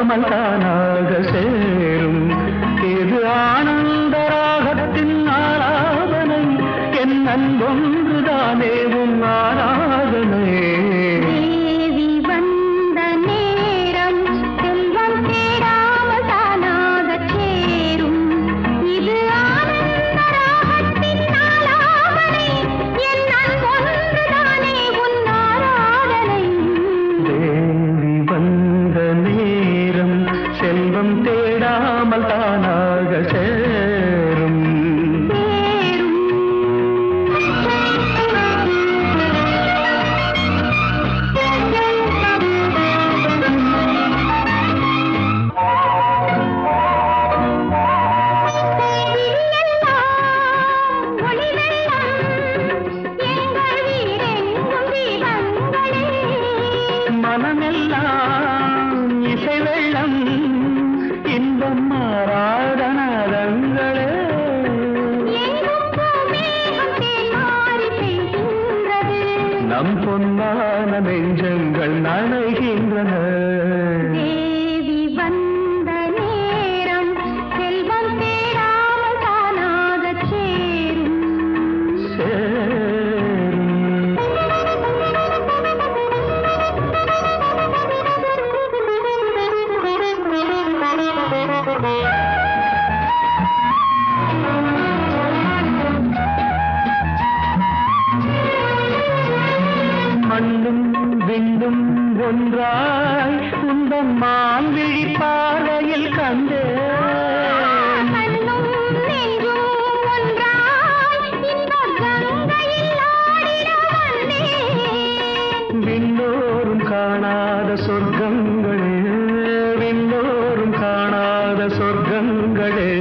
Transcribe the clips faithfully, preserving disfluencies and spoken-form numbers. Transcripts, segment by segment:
தேடாமல் தானாக சேரும். இது ஆனந்த ராகத்தின் ஆராதனை, என் அன்பொன்றுதானே உன் ஆராதனை. செல்வம் தேடாமல் தானாக சேரும். மனமெல்லாம் இசை வெள்ளம், இன்பம் மாறாதனங்களே. நம் பொன்னான நெஞ்சங்கள் நனைகின்றன. தேவி வந்த நேரம், செல்வம் தேடாமல் தானாக சேரும். மண்ணும் விண்ணும் ஒன்றாய் உந்தன் மான்விழி பார்வையில் கண்டே. விண்ணோரும் காணாத சொர்க்கங்களே, விண்ணோரும் காணாத சொர்க்கங்களே.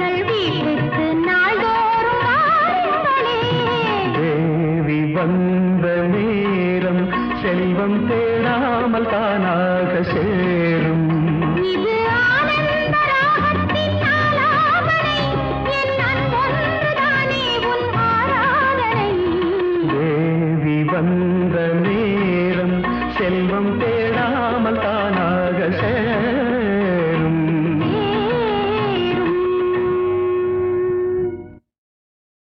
தேவி வந்த நேரம், செல்வம் தேடாமல் தானாக சேரும். இது ஆனந்த ராகத்தின் ஆலாபனை, என் அன்பொன்றுதானே உன் ஆராதனை. தேவி வந்த நேரம், செல்வம் தேடாமல் தானாக சேரும்.